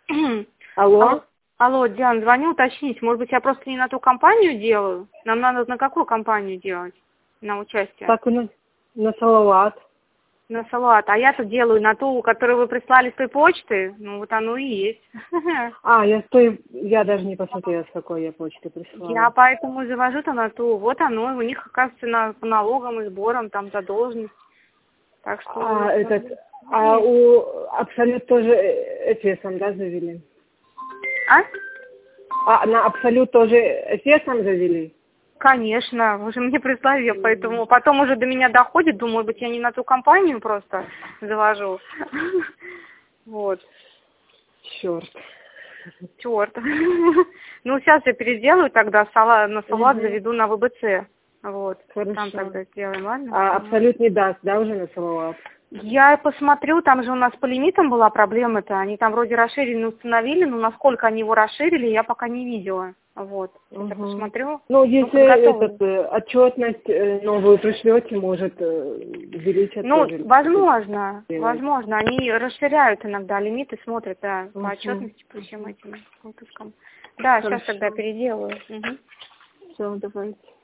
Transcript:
Алло? Алло, Диана, звоню уточнить. Может быть, я просто не на ту компанию делаю? Нам надо на какую компанию делать? На участие? Так, на Салават. На Салат. А я-то делаю на ту, которую вы прислали с той почты. Ну, вот оно и есть. Я даже не посмотрела, с какой я почты прислала. Я поэтому завожу-то на ту. Вот оно. У них, оказывается, по налогам и сборам там задолженность. Так что... у Абсолют тоже Эфесом, да, завели? На Абсолют тоже Эфесом завели? Конечно, вы же мне прислали, поэтому потом уже до меня доходит, думаю, может быть, я не на ту компанию просто завожу. Вот. Черт. Ну, сейчас я переделаю тогда, на салат заведу на ВБЦ. Вот. Хорошо. Там тогда сделаем, ладно? А Абсолют не даст, да, уже на Салават? Я посмотрю, там же у нас по лимитам была проблема-то. Они там вроде расширили, установили, но насколько они его расширили, я пока не видела. Вот. Я посмотрю. Ну, если отчетность новую пришлете, может, увеличат. Ну, возможно. Они расширяют иногда лимиты, смотрят, да, по отчетности, по всем этим выпускам. Да, сейчас тогда переделаю. Все, давайте.